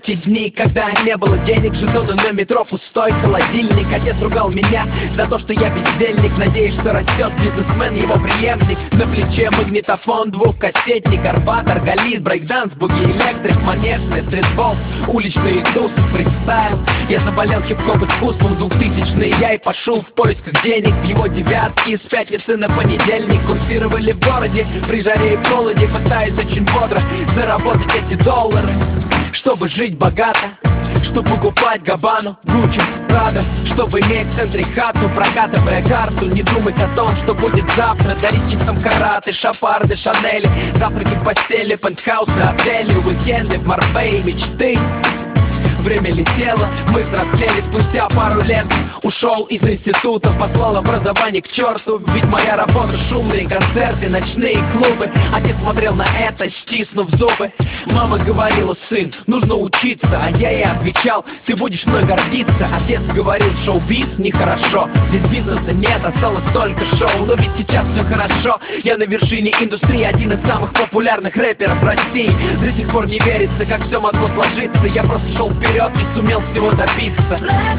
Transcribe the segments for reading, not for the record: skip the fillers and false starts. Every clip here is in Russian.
те дни, когда не было денег, жетоны на метро, пустой холодильник. Отец ругал меня за то, что я бездельник. Надеюсь, что растет бизнесмен, его преемник. На плече магнитофон, двухкассетник, Арбат, Галит, брейкданс, буги, электрик, манежный, стритбол, уличные тусы, фристайл. Я заболел хип-хоп искусством 2000-е, я и пошел в поисках денег. В его девятки с пятницы на понедельник курсировали в городе, при жаре и в холоде, пытаясь очень бодро заработать эти доллары, чтобы жить богато, чтобы покупать Габану, Гуччи, Прада, чтобы иметь в центре хату, прокатывая карту, не думать о том, что будет завтра, дарить чипсам караты, шапарды, шанели, завтраки в постели, пентхаусы, отели, уикенды в Марбей, мечты. Время летело, мы взрослели спустя пару лет. Ушел из института, послал образование к черту. Ведь моя работа шумные концерты, ночные клубы. Отец смотрел на это, стиснув зубы. Мама говорила: сын, нужно учиться. А я ей отвечал: ты будешь мной гордиться. Отец говорил: шоу-биз нехорошо, здесь бизнеса нет, осталось только шоу. Но ведь сейчас все хорошо, я на вершине индустрии, один из самых популярных рэперов России. До сих пор не верится, как все могло сложиться. Я просто шел вперед и сумел всего добиться.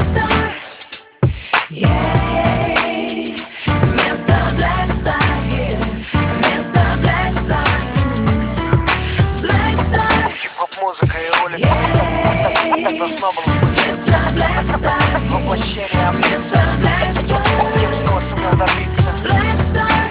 Вместо Blackstar, вместо Blackstar, Blackstar. Хип-хоп, музыка и улица, так должно было быть. Вместо Blackstar, Воплощение вместо Blackstar, тем, чего сумел добиться. Blackstar,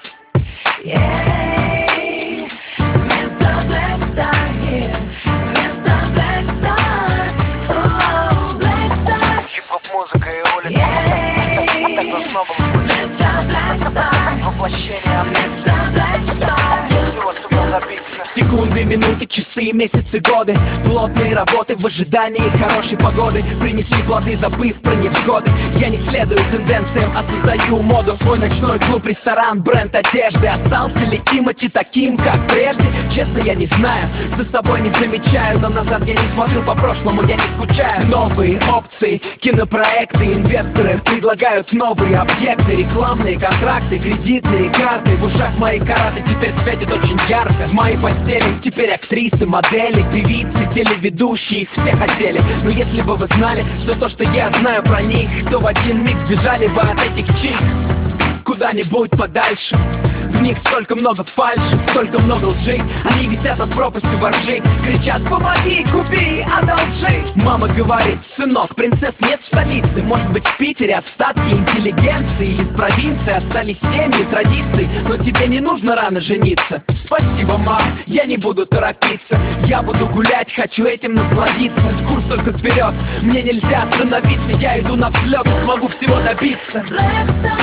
вместо Blackstar, вместо Blackstar, oh, Blackstar. Хип-хоп, музыка и улица, так должно было быть. Вместо Blackstar, Воплощение вместо Blackstar. всего сумел добиться. Секунды, минуты, часы, месяцы, годы. Плотные работы в ожидании хорошей погоды принесли плоды, забыв про невзгоды. Я не следую тенденциям, а создаю моду. Свой ночной клуб, ресторан, бренд одежды. Остался ли Тимати таким, как прежде? Честно, я не знаю, за собой не замечаю. Но назад я не смотрю, по прошлому я не скучаю. Новые опции, кинопроекты, инвесторы предлагают новые объекты. Рекламные контракты, кредитные карты. В ушах мои караты теперь светят очень ярко. В моей постели теперь актрисы, модели, певицы, телеведущие, их все хотели. Но если бы вы знали все то, что я знаю про них, то в один миг сбежали бы от этих чикс куда-нибудь подальше. В них столько много фальши, столько много лжи. Они висят над пропастью воржи, кричат: помоги, купи, одолжи. Мама говорит: сынок, принцесс нет в столице. Может быть, в Питере остатки интеллигенции, или в провинции остались семьи, традиции. Но тебе не нужно рано жениться. Спасибо, мам, я не буду торопиться. Я буду гулять, хочу этим насладиться. Курс только вперед, мне нельзя остановиться. Я иду на взлет и смогу всего добиться. Blackstar,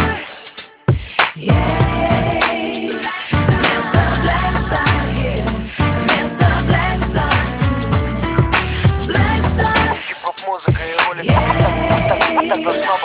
вместо Blackstar, вместо Blackstar, Blackstar, Хип-хоп, музыка и улица, так должно